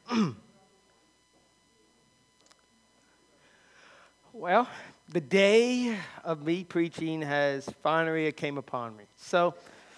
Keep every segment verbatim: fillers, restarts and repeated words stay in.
Well, the day of me preaching has finally came upon me. So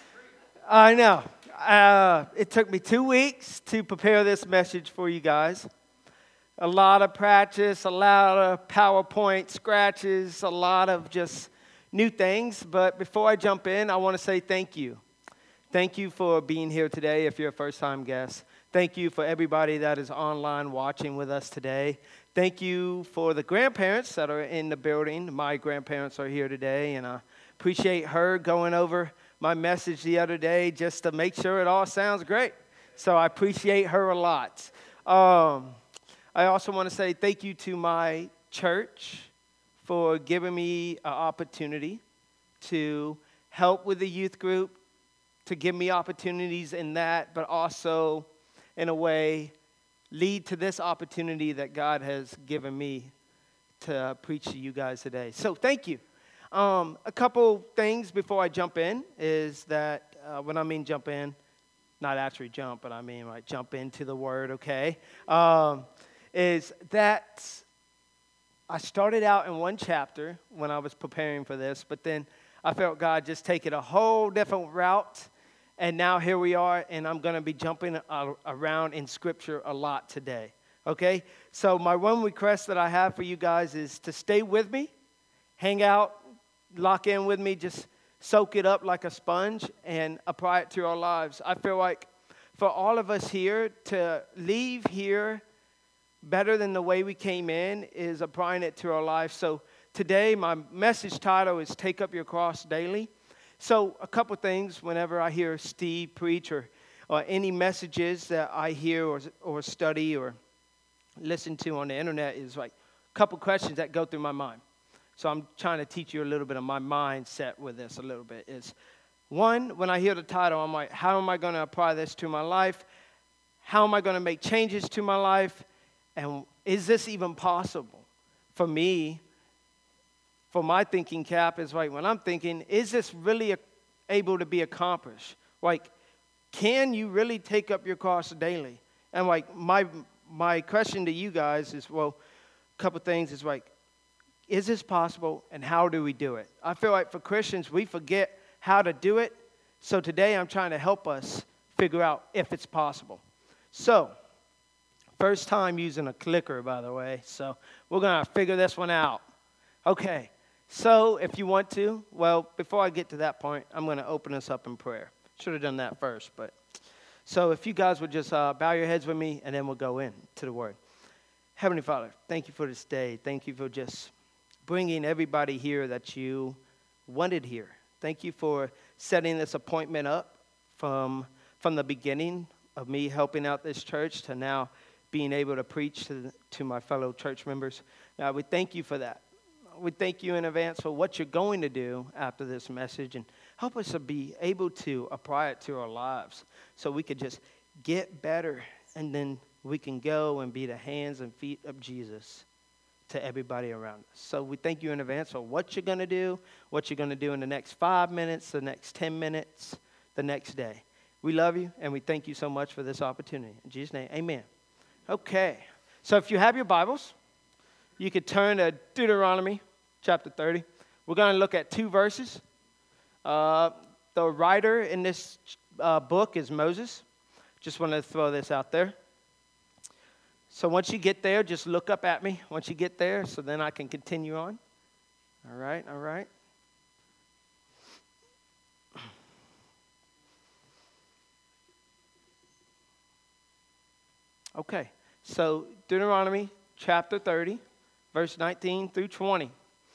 I know uh, it took me two weeks to prepare this message for you guys. A lot of practice, a lot of PowerPoint scratches, a lot of just new things. But before I jump in, I want to say thank you. Thank you for being here today if you're a first-time guest. Thank you for everybody that is online watching with us today. Thank you for the grandparents that are in the building. My grandparents are here today, and I appreciate her going over my message the other day just to make sure it all sounds great. So I appreciate her a lot. Um, I also want to say thank you to my church for giving me an opportunity to help with the youth group, to give me opportunities in that, but also, in a way, lead to this opportunity that God has given me to preach to you guys today. So thank you. Um, a couple things before I jump in is that, uh, when I mean jump in, not actually jump, but I mean like jump into the word, okay, um, is that I started out in one chapter when I was preparing for this, but then I felt God just take it a whole different route. And now here we are, and I'm going to be jumping around in Scripture a lot today, okay? So my one request that I have for you guys is to stay with me, hang out, lock in with me, just soak it up like a sponge and apply it to our lives. I feel like for all of us here to leave here better than the way we came in is applying it to our life. So today my message title is Take Up Your Cross Daily. So a couple things whenever I hear Steve preach or, or any messages that I hear or, or study or listen to on the internet is like a couple questions that go through my mind. So I'm trying to teach you a little bit of my mindset with this a little bit. Is one, when I hear the title, I'm like, how am I going to apply this to my life? How am I going to make changes to my life? And is this even possible for me? For my thinking cap is like when I'm thinking, is this really a, able to be accomplished? Like, can you really take up your cross daily? And like my my question to you guys is, well, a couple things is like, is this possible and how do we do it? I feel like for Christians, we forget how to do it. So today I'm trying to help us figure out if it's possible. So, first time using a clicker, by the way. So we're going to figure this one out. Okay. So if you want to, well, before I get to that point, I'm going to open us up in prayer. Should have done that first, but so if you guys would just uh, bow your heads with me, and then we'll go in to the Word. Heavenly Father, thank you for this day. Thank you for just bringing everybody here that you wanted here. Thank you for setting this appointment up from from the beginning of me helping out this church to now being able to preach to, to my fellow church members. God, we thank you for that. We thank you in advance for what you're going to do after this message, and help us to be able to apply it to our lives so we could just get better, and then we can go and be the hands and feet of Jesus to everybody around us. So we thank you in advance for what you're going to do, what you're going to do in the next five minutes, the next ten minutes, the next day. We love you, and we thank you so much for this opportunity. In Jesus' name, amen. Okay, so if you have your Bibles, you could turn to Deuteronomy chapter thirty. We're going to look at two verses. Uh, the writer in this uh, book is Moses. Just wanted to throw this out there. So once you get there, just look up at me once you get there, so then I can continue on. All right, all right. Okay, so Deuteronomy chapter thirty, verse nineteen through twenty.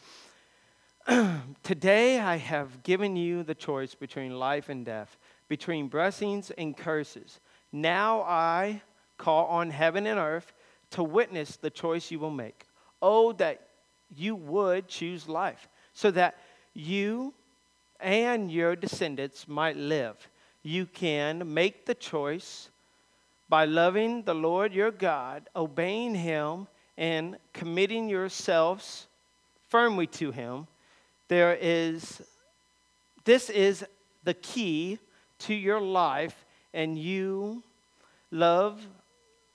Today I have given you the choice between life and death, between blessings and curses. Now I call on heaven and earth to witness the choice you will make. Oh, that you would choose life, so that you and your descendants might live. You can make the choice by loving the Lord your God, obeying him, and committing yourselves firmly to him. There is, this is the key to your life, and you love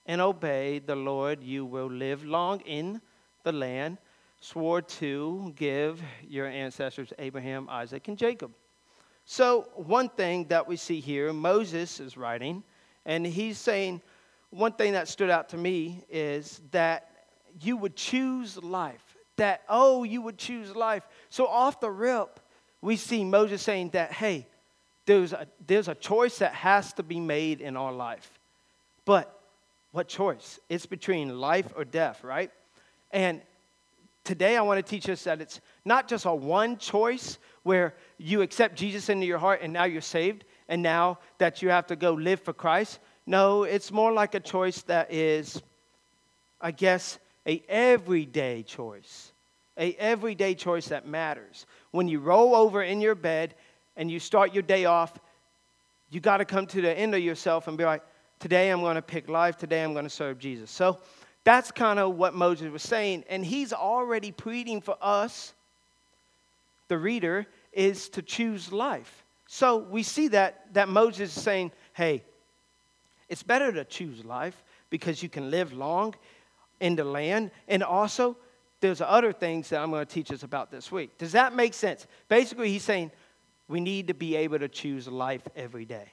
and obey the Lord, you will live long in the land, swore to give your ancestors Abraham, Isaac, and Jacob. So one thing that we see here, Moses is writing, and he's saying, one thing that stood out to me is that you would choose life. That, oh, you would choose life. So off the rip, we see Moses saying that, hey, there's a, there's a choice that has to be made in our life. But what choice? It's between life or death, right? And today I want to teach us that it's not just a one choice where you accept Jesus into your heart and now you're saved, and now that you have to go live for Christ. No, it's more like a choice that is, I guess, a everyday choice. A everyday choice that matters. When you roll over in your bed and you start your day off, you got to come to the end of yourself and be like, today I'm going to pick life. Today I'm going to serve Jesus. So that's kind of what Moses was saying. And he's already pleading for us, the reader, is to choose life. So we see that, that Moses is saying, hey, it's better to choose life because you can live long in the land. And also, there's other things that I'm going to teach us about this week. Does that make sense? Basically, he's saying we need to be able to choose life every day.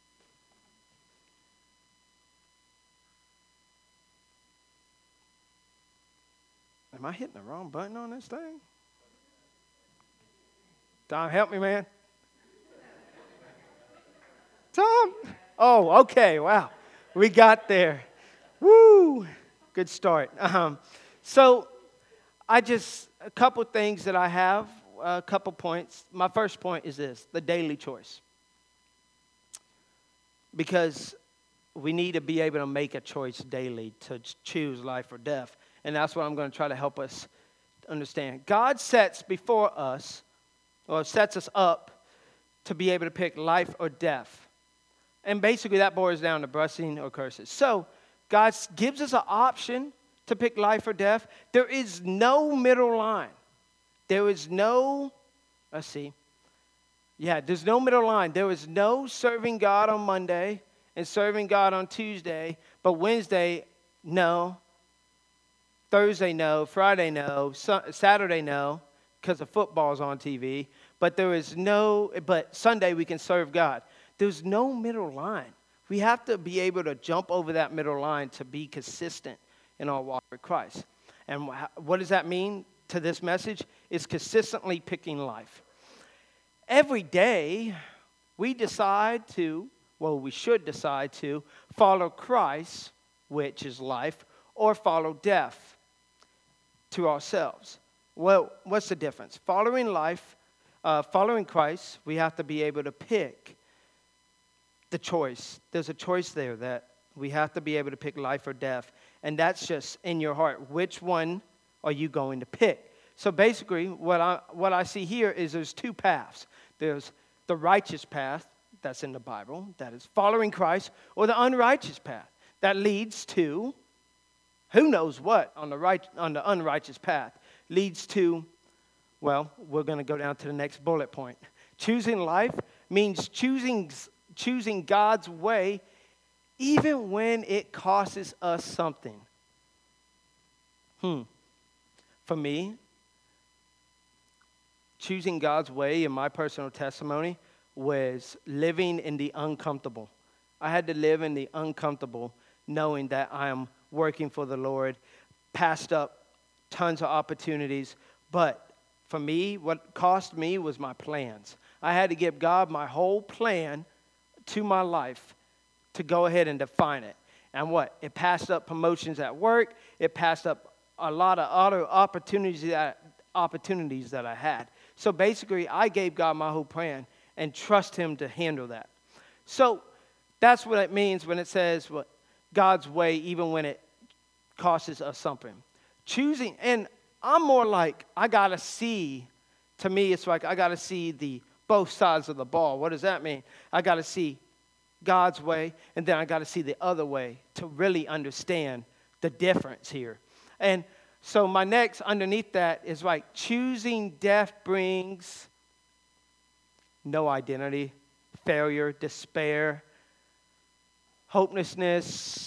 Am I hitting the wrong button on this thing? Tom, help me, man. Tom. Oh, okay. Wow. We got there. Woo. Good start. Um, so I just, a couple things that I have, a couple points. My first point is this, the daily choice. Because we need to be able to make a choice daily to choose life or death. And that's what I'm going to try to help us understand. God sets before us, or sets us up to be able to pick life or death. And basically that boils down to blessing or curses. So God gives us an option to pick life or death. There is no middle line. There is no, let's see. Yeah, there's no middle line. There is no serving God on Monday and serving God on Tuesday, but Wednesday, no. Thursday, no. Friday, no. Saturday, no, because the football's on T V. But there is no, but Sunday we can serve God. There's no middle line. We have to be able to jump over that middle line to be consistent in our walk with Christ. And what does that mean to this message? It's consistently picking life. Every day we decide to, well, we should decide to follow Christ, which is life, or follow death to ourselves. Well, what's the difference? Following life, uh, following Christ, we have to be able to pick the choice. There's a choice there that we have to be able to pick life or death. And that's just in your heart. Which one are you going to pick? So basically, what I what I see here is there's two paths. There's the righteous path that's in the Bible, that is following Christ, or the unrighteous path that leads to who knows what on the right on the unrighteous path leads to, well, we're going to go down to the next bullet point. Choosing life means choosing choosing God's way even when it costs us something. Hmm. For me, choosing God's way in my personal testimony was living in the uncomfortable. I had to live in the uncomfortable knowing that I am working for the Lord, passed up tons of opportunities. But for me, what cost me was my plans. I had to give God my whole plan to my life to go ahead and define it. And what? It passed up promotions at work. It passed up a lot of other opportunities that, opportunities that I had. So basically, I gave God my whole plan and trust him to handle that. So that's what it means when it says what God's way, even when it costs us something. Choosing, and I'm more like, I got to see, to me, it's like I got to see the both sides of the ball. What does that mean? I got to see God's way, and then I got to see the other way to really understand the difference here. And so my next underneath that is like choosing death brings no identity, failure, despair, hopelessness,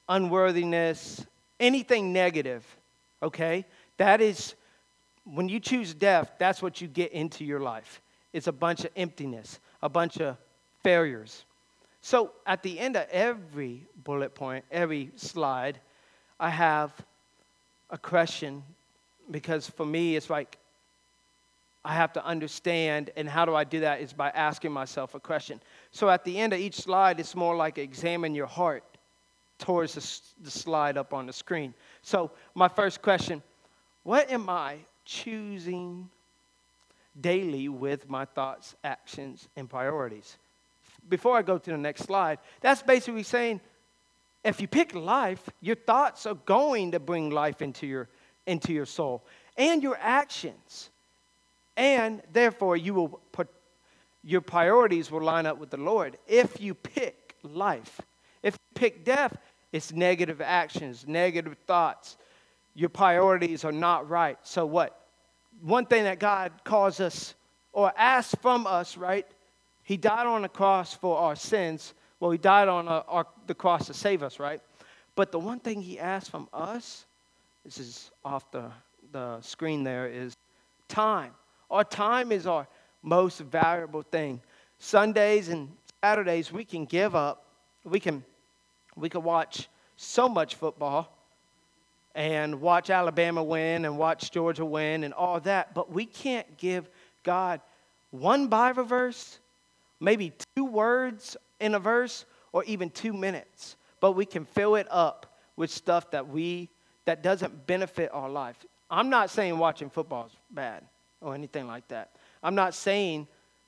unworthiness, anything negative, okay? That is, when you choose death, that's what you get into your life. It's a bunch of emptiness, a bunch of failures. So at the end of every bullet point, every slide, I have a question, because for me, it's like I have to understand, and how do I do that is by asking myself a question. So at the end of each slide, it's more like examine your heart towards the, the slide up on the screen. So my first question, what am I choosing daily with my thoughts, actions, and priorities? Before I go to the next slide, that's basically saying, if you pick life, your thoughts are going to bring life into your, into your soul, and your actions. And therefore, you will put, your priorities will line up with the Lord. If you pick life, if you pick death, it's negative actions, negative thoughts. Your priorities are not right. So what? One thing that God calls us or asks from us, right? He died on the cross for our sins. Well, he died on a, our, the cross to save us, right? But the one thing he asks from us, this is off the, the screen there, is time. Our time is our most valuable thing. Sundays and Saturdays, we can give up. We can, we can watch so much football and watch Alabama win and watch Georgia win and all that, but we can't give God one Bible verse, maybe two words in a verse, or even two minutes. But we can fill it up with stuff that we that doesn't benefit our life. I'm not saying watching football is bad or anything like that. I'm not saying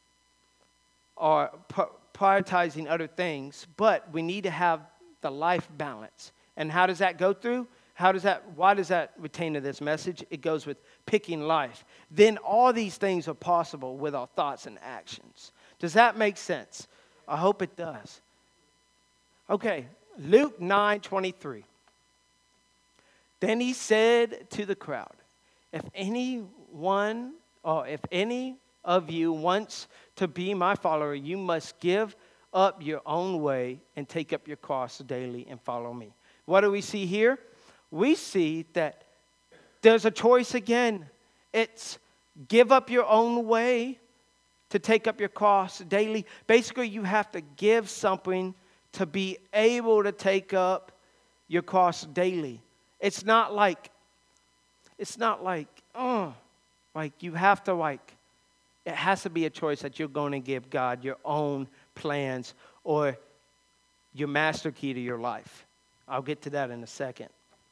or prioritizing other things, but we need to have the life balance. And how does that go through? How does that, why does that retain to this message? It goes with picking life. Then all these things are possible with our thoughts and actions. Does that make sense? I hope it does. Okay, Luke nine twenty-three. Then he said to the crowd, if anyone, or if any of you wants to be my follower, you must give up your own way and take up your cross daily and follow me. What do we see here? We see that there's a choice again. It's give up your own way to take up your cross daily. Basically, you have to give something to be able to take up your cross daily. It's not like, it's not like, oh, like you have to like, it has to be a choice that you're going to give God your own plans or your master key to your life. I'll get to that in a second.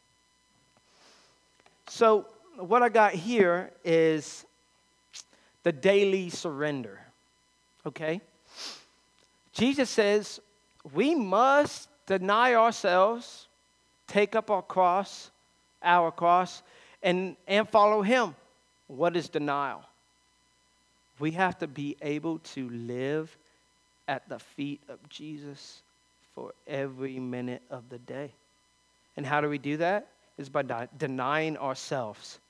So what I got here is the daily surrender, okay? Jesus says we must deny ourselves, take up our cross, our cross, and, and follow him. What is denial? We have to be able to live at the feet of Jesus for every minute of the day. And how do we do that? Is by de- denying ourselves.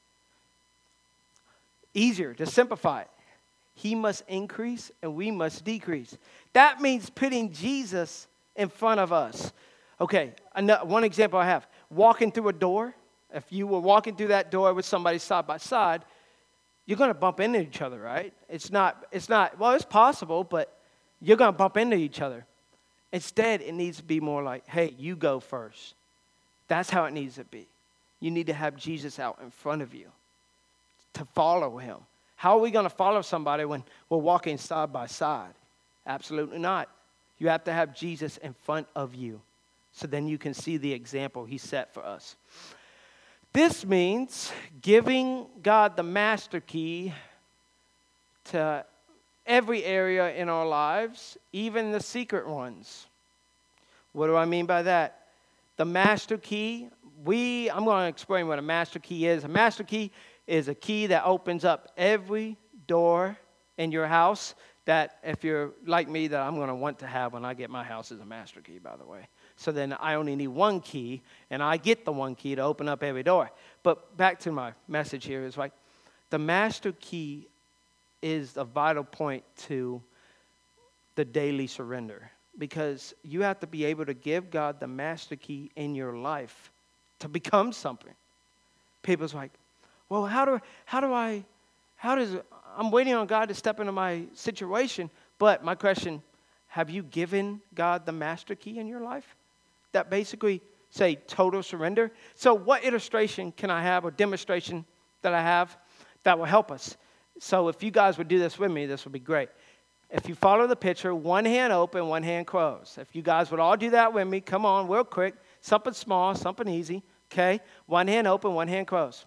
Easier to simplify it. He must increase and we must decrease. That means putting Jesus in front of us. Okay, another, one example I have. Walking through a door. If you were walking through that door with somebody side by side, you're going to bump into each other, right? It's not, it's not, well, it's possible, but you're going to bump into each other. Instead, it needs to be more like, hey, you go first. That's how it needs to be. You need to have Jesus out in front of you to follow him. How are we going to follow somebody when we're walking side by side? Absolutely not. You have to have Jesus in front of you so then you can see the example he set for us. This means giving God the master key to every area in our lives, even the secret ones. What do I mean by that? The master key, we, I'm going to explain what a master key is. A master key is a key that opens up every door in your house that, if you're like me, that I'm going to want to have when I get my house is a master key, by the way. So then I only need one key, and I get the one key to open up every door. But back to my message here is like, the master key is a vital point to the daily surrender. because you have to be able to give God the master key in your life to become something. People's like, well, how do how do I, how does, I'm waiting on God to step into my situation. But my question, have you given God the master key in your life? That basically say total surrender. So what illustration can I have or demonstration that I have that will help us? So if you guys would do this with me, this would be great. If you follow the picture, one hand open, one hand closed. If you guys would all do that with me, come on, real quick. Something small, something easy, okay? One hand open, one hand closed.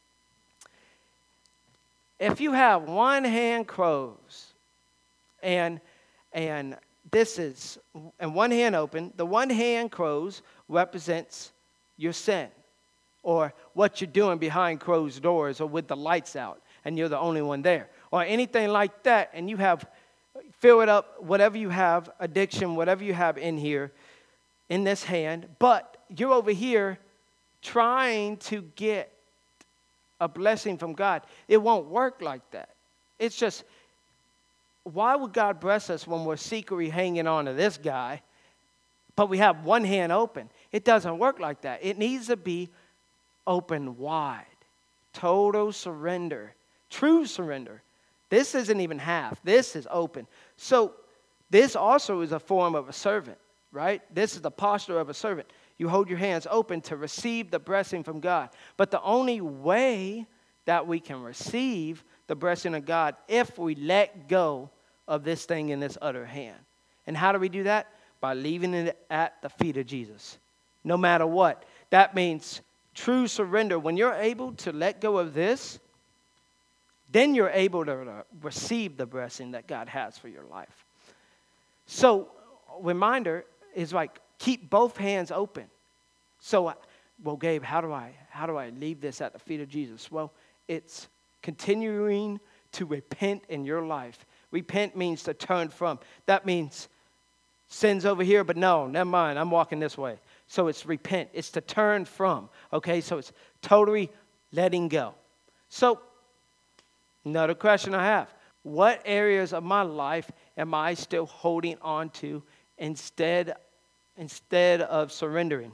If you have one hand closed, and and this is, and one hand open, the one hand closed represents your sin, or what you're doing behind closed doors or with the lights out, and you're the only one there, or anything like that, and you have, fill it up, whatever you have, addiction, whatever you have in here, in this hand, but you're over here trying to get a blessing from God. It won't work like that. It's just, why would God bless us when we're secretly hanging on to this guy, but we have one hand open? It doesn't work like that. It needs to be open wide. Total surrender. True surrender. This isn't even half. This is open. So this also is a form of a servant, right? This is the posture of a servant. You hold your hands open to receive the blessing from God. But the only way that we can receive the blessing of God if we let go of this thing in this other hand. And how do we do that? By leaving it at the feet of Jesus. No matter what. That means true surrender. When you're able to let go of this, then you're able to receive the blessing that God has for your life. So, reminder is like, keep both hands open. So, well, Gabe, how do I how do I leave this at the feet of Jesus? Well, it's continuing to repent in your life. Repent means to turn from. That means sin's over here, but no, never mind, I'm walking this way. So it's repent. It's to turn from. Okay, so it's totally letting go. So, another question I have. What areas of my life am I still holding on to instead, instead of surrendering?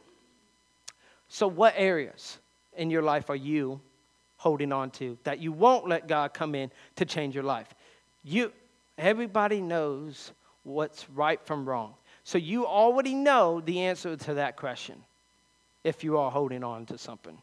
So what areas in your life are you holding on to that you won't let God come in to change your life? You, everybody knows what's right from wrong. So you already know the answer to that question if you are holding on to something.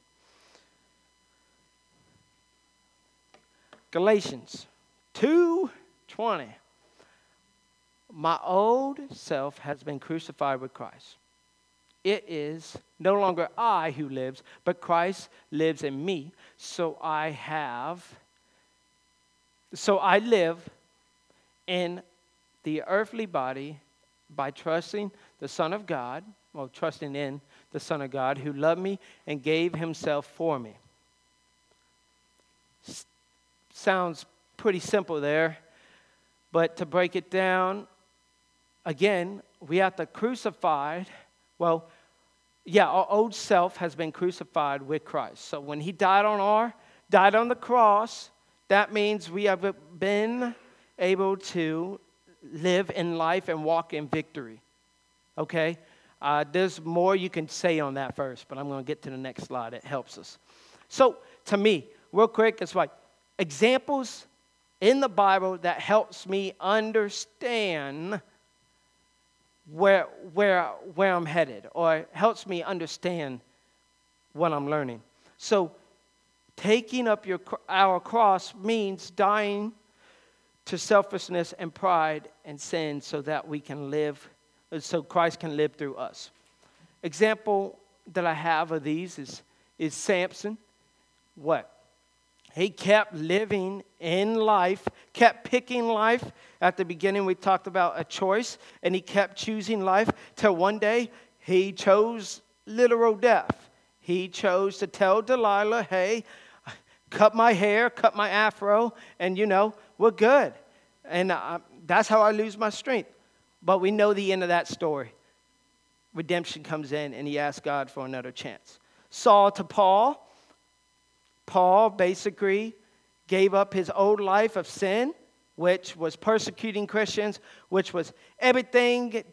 Galatians two twenty. My old self has been crucified with Christ. It is no longer I who lives, but Christ lives in me. So I have, so I live in the earthly body by trusting the Son of God, well, trusting in the Son of God who loved me and gave himself for me. S- sounds pretty simple there, but to break it down, again, we have to crucify, well, yeah, our old self has been crucified with Christ. So when he died on our, died on the cross, that means we have been able to live in life and walk in victory. Okay? Uh, there's more you can say on that first, but I'm going to get to the next slide. It helps us. So to me, real quick, it's like examples in the Bible that helps me understand where where where I'm headed, or helps me understand what I'm learning. So taking up your our cross means dying to selfishness and pride and sin so that we can live, so Christ can live through us. Example that I have of these is, is Samson. What? He kept living in life, kept picking life. At the beginning, we talked about a choice, and he kept choosing life till one day he chose literal death. He chose to tell Delilah, hey, cut my hair, cut my afro, and, you know, we're good. And uh, that's how I lose my strength. But we know the end of that story. Redemption comes in, and he asks God for another chance. Saul to Paul. Paul basically gave up his old life of sin, which was persecuting Christians, which was everything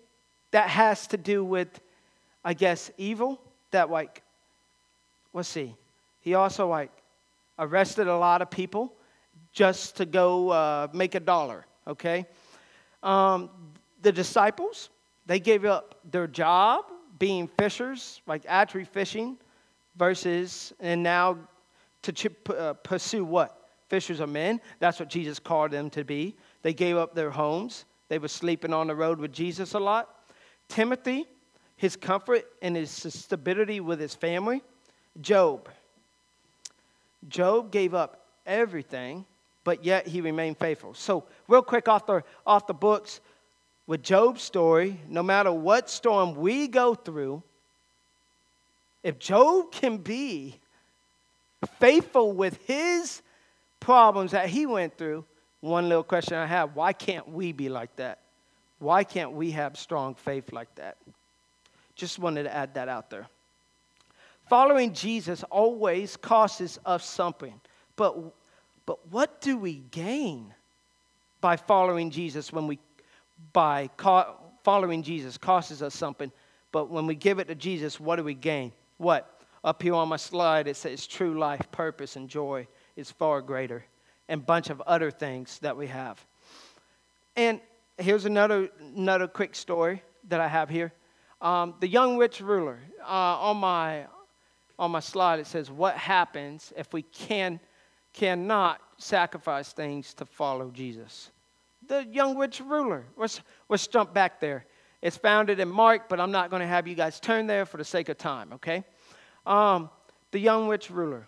that has to do with, I guess, evil. That like, let's see. He also like arrested a lot of people just to go uh, make a dollar, okay? Um, the disciples, they gave up their job being fishers, like archery fishing, versus, and now to ch- uh, pursue what? Fishers of men. That's what Jesus called them to be. They gave up their homes. They were sleeping on the road with Jesus a lot. Timothy, his comfort and his stability with his family. Job. Job gave up everything, but yet he remained faithful. So real quick off the, off the books, with Job's story, no matter what storm we go through, if Job can be faithful with his problems that he went through, one little question I have, why can't we be like that? Why can't we have strong faith like that? Just wanted to add that out there. Following Jesus always costs us something. But, but what do we gain by following Jesus when we, by co- following Jesus costs us something, but when we give it to Jesus, what do we gain? What? Up here on my slide, it says true life, purpose, and joy is far greater, and a bunch of other things that we have. And here's another, another quick story that I have here. Um, the young rich ruler, uh, on my on my slide, it says, what happens if we can, cannot sacrifice things to follow Jesus? The young rich ruler. Let's, let's jump back there. It's founded in Mark, but I'm not going to have you guys turn there for the sake of time, okay? Um, the young rich ruler.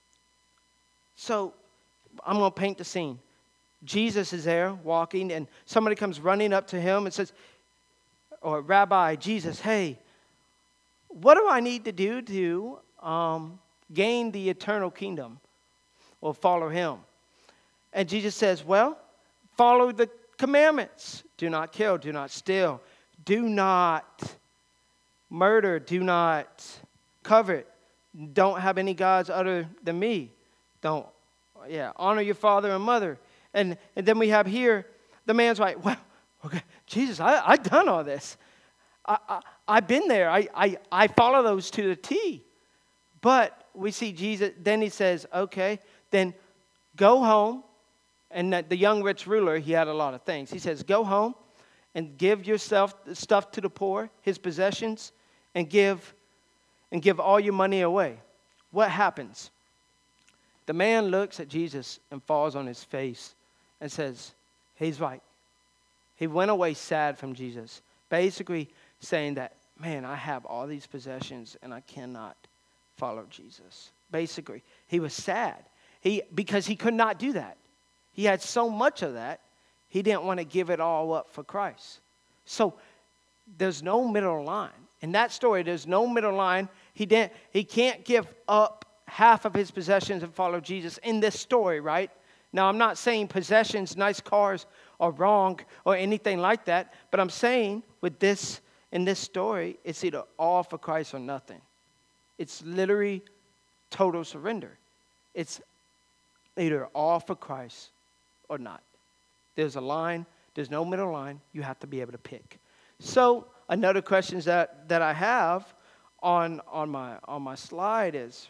So I'm going to paint the scene. Jesus is there walking, and somebody comes running up to him and says, or Rabbi, Jesus, hey, what do I need to do to um, gain the eternal kingdom or follow him? And Jesus says, well, follow the commandments. Do not kill, do not steal, do not murder, do not covet, don't have any gods other than me. Don't, yeah, honor your father and mother. And, and then we have here, the man's like, well, okay, Jesus, I, I've done all this. I, I, I've been there. I, I, I follow those to the T. But we see Jesus, then he says, okay, then go home. And the young rich ruler, he had a lot of things. He says, go home and give yourself stuff to the poor, his possessions, and give, and give all your money away. What happens? The man looks at Jesus and falls on his face and says, he's right. He went away sad from Jesus, basically saying that, man, I have all these possessions and I cannot follow Jesus. Basically, he was sad He because he could not do that. He had so much of that, he didn't want to give it all up for Christ. So there's no middle line. In that story, there's no middle line. He didn't. He can't give up half of his possessions and follow Jesus in this story, right? Now, I'm not saying possessions, nice cars are wrong or anything like that, but I'm saying with this, in this story, it's either all for Christ or nothing. It's literally total surrender. It's either all for Christ or not. There's a line. There's no middle line. You have to be able to pick. So another question that, that I have on, on, my, on my slide is,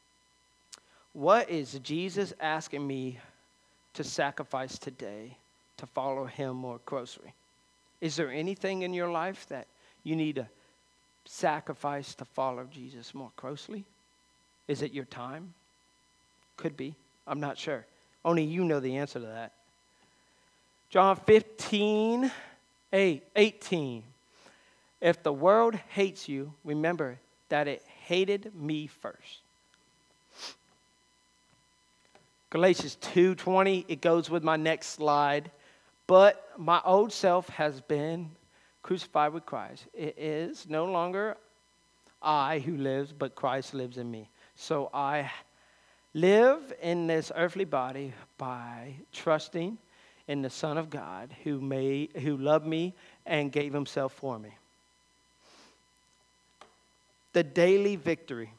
what is Jesus asking me to sacrifice today to follow him more closely? Is there anything in your life that you need to sacrifice to follow Jesus more closely? Is it your time? Could be. I'm not sure. Only you know the answer to that. John fifteen, eight, eighteen. If the world hates you, remember that it hated me first. Galatians two twenty, it goes with my next slide. But my old self has been crucified with Christ. It is no longer I who lives, but Christ lives in me. So I live in this earthly body by trusting in the Son of God who made, who loved me and gave himself for me. The daily victory.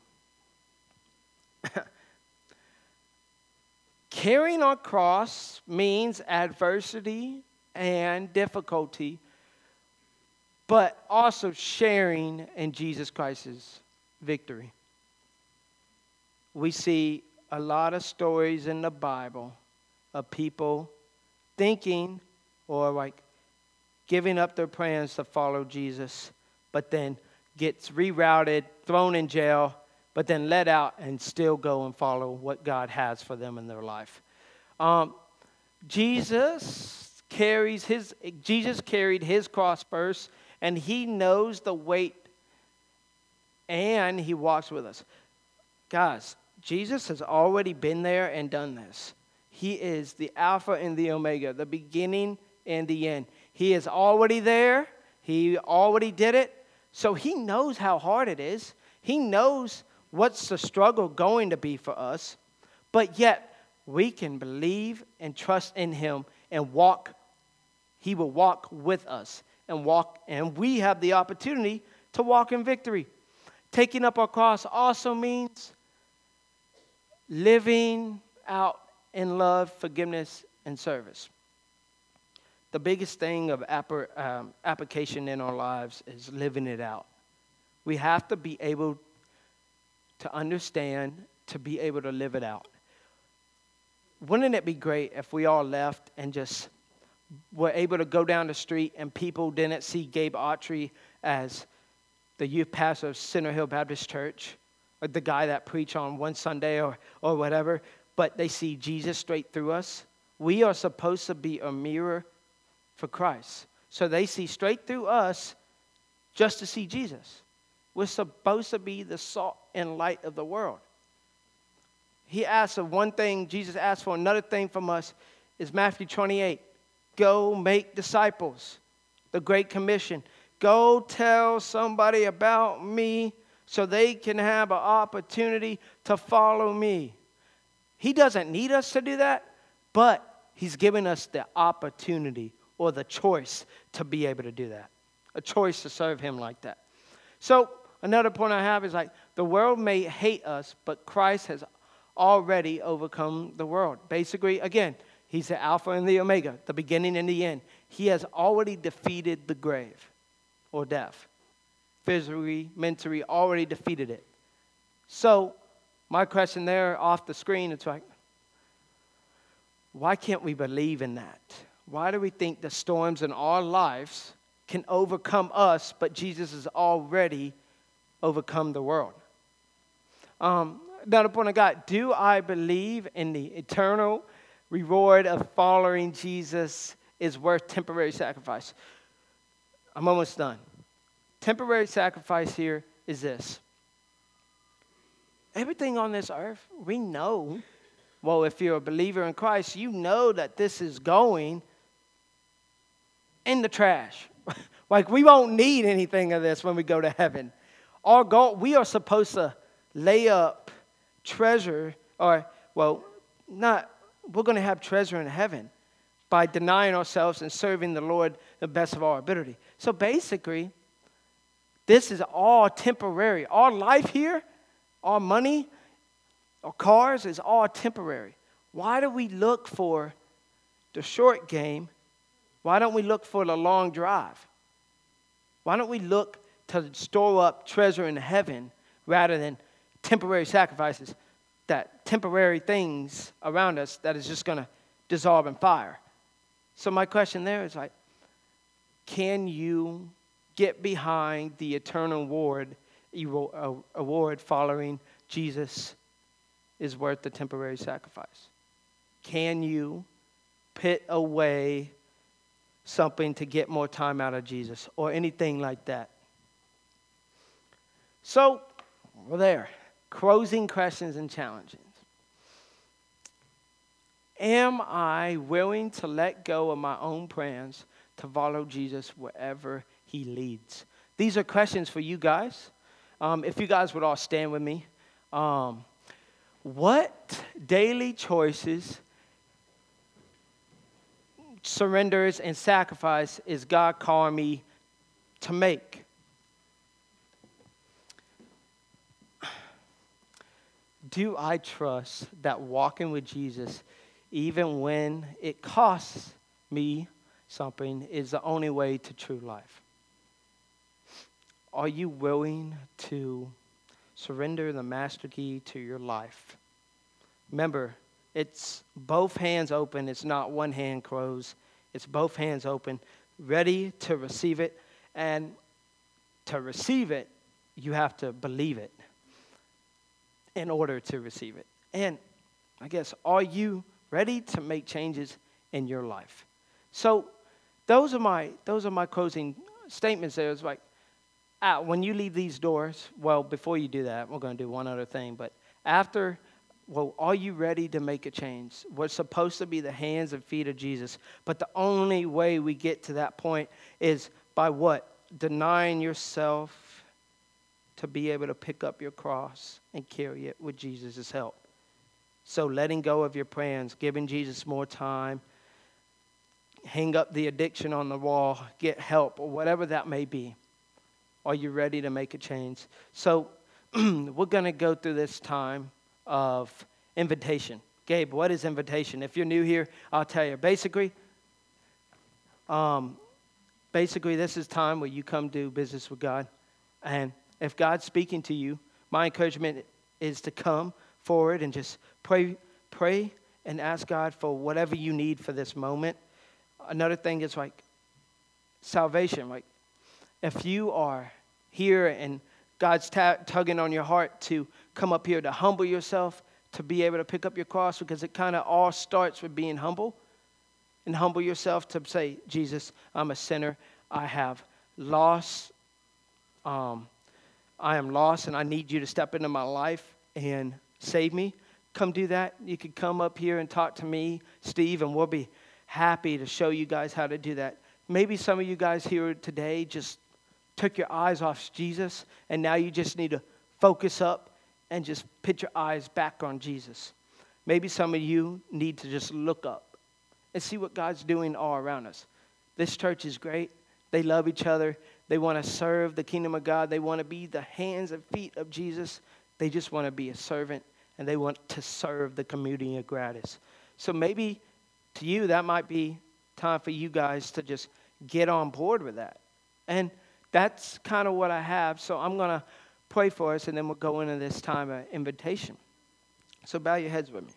Carrying our cross means adversity and difficulty, but also sharing in Jesus Christ's victory. We see a lot of stories in the Bible of people thinking or like giving up their plans to follow Jesus, but then gets rerouted, thrown in jail, but then let out and still go and follow what God has for them in their life. Um, Jesus carries his Jesus carried his cross first, and he knows the weight, and he walks with us. Guys, Jesus has already been there and done this. He is the Alpha and the Omega, the beginning and the end. He is already there. He already did it. So he knows how hard it is. He knows what's the struggle going to be for us. But yet, we can believe and trust in him and walk. He will walk with us and walk, and we have the opportunity to walk in victory. Taking up our cross also means living out in love, forgiveness, and service. The biggest thing of app- um, application in our lives is living it out. We have to be able to understand, to be able to live it out. Wouldn't it be great if we all left and just were able to go down the street and people didn't see Gabe Autry as the youth pastor of Center Hill Baptist Church, or the guy that preached on one Sunday or, or whatever, but they see Jesus straight through us? We are supposed to be a mirror for Christ. So they see straight through us just to see Jesus. We're supposed to be the salt and light of the world. He asked for one thing, Jesus asked for another thing from us, is Matthew twenty-eight. Go make disciples. The Great Commission. Go tell somebody about me so they can have an opportunity to follow me. He doesn't need us to do that, but he's given us the opportunity or the choice to be able to do that. A choice to serve him like that. So another point I have is like the world may hate us, but Christ has already overcome the world. Basically, again, he's the Alpha and the Omega, the beginning and the end. He has already defeated the grave or death. Physically, mentally, already defeated it. So my question there off the screen, it's like, why can't we believe in that? Why do we think the storms in our lives can overcome us, but Jesus has already overcome the world? Um, another point I got, do I believe in the eternal reward of following Jesus is worth temporary sacrifice? I'm almost done. Temporary sacrifice here is this. Everything on this earth, we know, well, if you're a believer in Christ, you know that this is going in the trash. Like, we won't need anything of this when we go to heaven. Our goal, we are supposed to lay up treasure, or, well, not, we're going to have treasure in heaven by denying ourselves and serving the Lord the best of our ability. So basically, this is all temporary. Our life here, our money, our cars is all temporary. Why do we look for the short game? Why don't we look for the long drive? Why don't we look to store up treasure in heaven rather than temporary sacrifices, that temporary things around us that is just going to dissolve in fire? So my question there is like, can you get behind the eternal award, award following Jesus is worth the temporary sacrifice? Can you put away something to get more time out of Jesus or anything like that? So, we're there. Closing questions and challenges. Am I willing to let go of my own plans to follow Jesus wherever he leads? These are questions for you guys. Um, if you guys would all stand with me. Um, what daily choices, surrenders, and sacrifice is God calling me to make? Do I trust that walking with Jesus, even when it costs me something, is the only way to true life? are you willing to surrender the master key to your life? Remember, it's both hands open. It's not one hand closed. It's both hands open, ready to receive it. And to receive it, you have to believe it in order to receive it. And I guess, are you ready to make changes in your life? So those are my those are my closing statements there. It's like, ah, when you leave these doors, well, before you do that, we're going to do one other thing. But after, well, are you ready to make a change? We're supposed to be the hands and feet of Jesus. But the only way we get to that point is by what? Denying yourself to be able to pick up your cross and carry it with Jesus' help. So letting go of your plans, giving Jesus more time, hang up the addiction on the wall, get help, or whatever that may be. Are you ready to make a change? So we're going to go through this time of invitation. Gabe, what is invitation? If you're new here, I'll tell you. Basically, um, basically, this is time where you come do business with God. And if God's speaking to you, my encouragement is to come forward and just pray, pray and ask God for whatever you need for this moment. Another thing is like salvation. Like if you are here and God's ta- tugging on your heart to come up here to humble yourself, to be able to pick up your cross, because it kind of all starts with being humble. And humble yourself to say, Jesus, I'm a sinner. I have lost. Um, I am lost, and I need you to step into my life and save me. Come do that. You could come up here and talk to me, Steve, and we'll be happy to show you guys how to do that. Maybe some of you guys here today just took your eyes off Jesus, and now you just need to focus up and just put your eyes back on Jesus. Maybe some of you need to just look up and see what God's doing all around us. This church is great. They love each other. They want to serve the kingdom of God. They want to be the hands and feet of Jesus. They just want to be a servant, and they want to serve the community of Gratis. So maybe to you, that might be time for you guys to just get on board with that. And that's kind of what I have. So I'm going to pray for us, and then we'll go into this time of invitation. So bow your heads with me.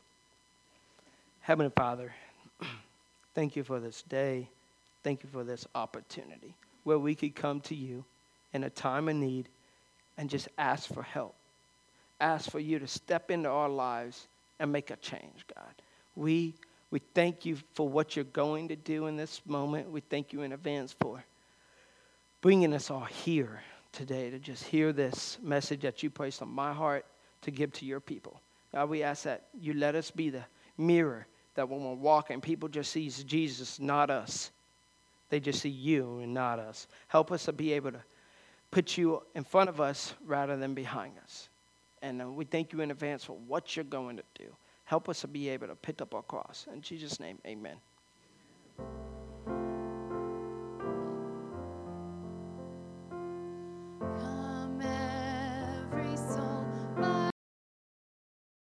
Heavenly Father, thank you for this day. Thank you for this opportunity where we could come to you in a time of need and just ask for help. Ask for you to step into our lives and make a change, God. We we thank you for what you're going to do in this moment. We thank you in advance for bringing us all here today to just hear this message that you placed on my heart to give to your people. God, we ask that you let us be the mirror that when we're walking, people just see Jesus, not us. They just see you and not us. Help us to be able to put you in front of us rather than behind us. And uh, we thank you in advance for what you're going to do. Help us to be able to pick up our cross. In Jesus' name, amen.